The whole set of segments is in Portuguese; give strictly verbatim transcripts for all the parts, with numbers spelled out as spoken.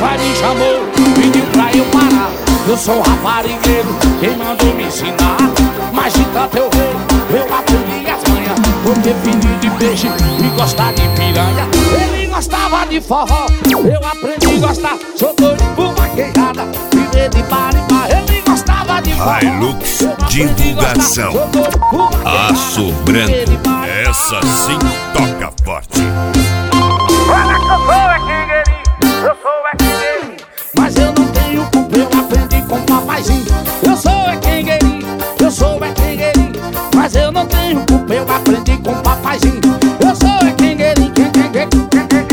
pai me chamou, pediu pra eu parar. Eu sou um raparigueiro, quem mandou me ensinar. Mas de tanto eu ver, eu aprendi as manhas. Porque filho de peixe e gostar de piranha. Ele gostava de forró, eu aprendi a gostar. Sou doido por vaquejada, viver de bar em bar. Ele gostava de forró, Hilux Divulgação. Assobrando, essa sim toca forte. Olha que eu sou é quingueirinho, eu sou é quingueirinho. Mas eu não tenho culpa, eu aprendi com o papaizinho. Eu sou é quingueirinho, eu sou é quingueirinho. Mas eu não tenho culpa, eu aprendi com o papaizinho. Eu sou é quingueirinho, quingueirinho.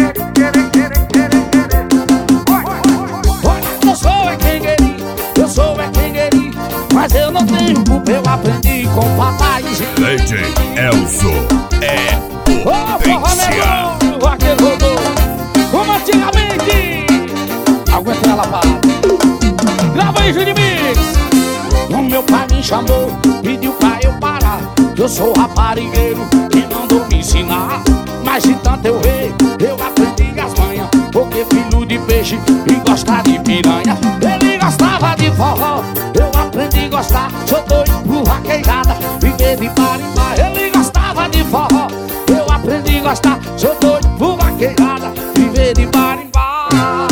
Olha que eu sou é quingueirinho, eu sou é quingueirinho. Mas eu não tenho culpa, eu aprendi com o papaizinho. D J Elzo é potência. O vaqueiro rodou como antigamente. Aguenta ela, pá. Grava aí, Júlio Mix. O meu pai me chamou, pediu pra eu parar. Eu sou raparigueiro, quem mandou me ensinar. Mas de tanto eu ver, eu aprendi as manhas. Porque filho de peixe e gostar de piranha. Ele gostava de forró, eu aprendi a gostar. Sou doido por vaquejada, viver de bar em bar. Ele gostava de forró, eu aprendi a gostar. Sou doido por vaquejada, viver de bar em bar.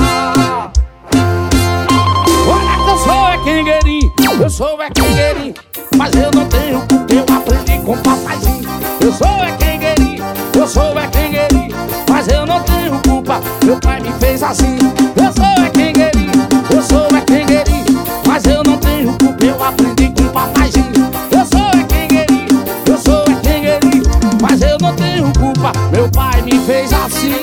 Olha que eu sou é quingueirinho, eu sou é quingueirinho. Mas eu não tenho culpa, eu aprendi com o papaizinho. Eu sou é quingueirinho, eu sou é quingueirinho. Mas eu não tenho culpa, meu pai me fez assim. Eu sou é quingueirinho, eu sou é quingueirinho. Mas eu não tenho culpa, eu aprendi com o papaizinho. Eu sou é quingueirinho, eu sou é quingueirinho. Mas eu não tenho culpa, meu pai me fez assim.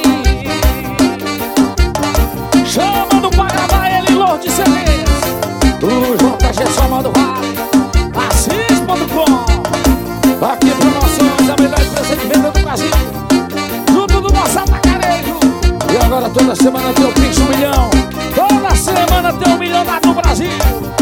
Chama do pai, gravar ele, Lorde C Ds. O J G só manda o vale. Assis ponto com. Aqui promoções, a melhor empresa de venda do Brasil. Tudo do nosso atacarejo. E agora toda semana tem o Pix um milhão. Toda semana tem um milhão lá no Brasil.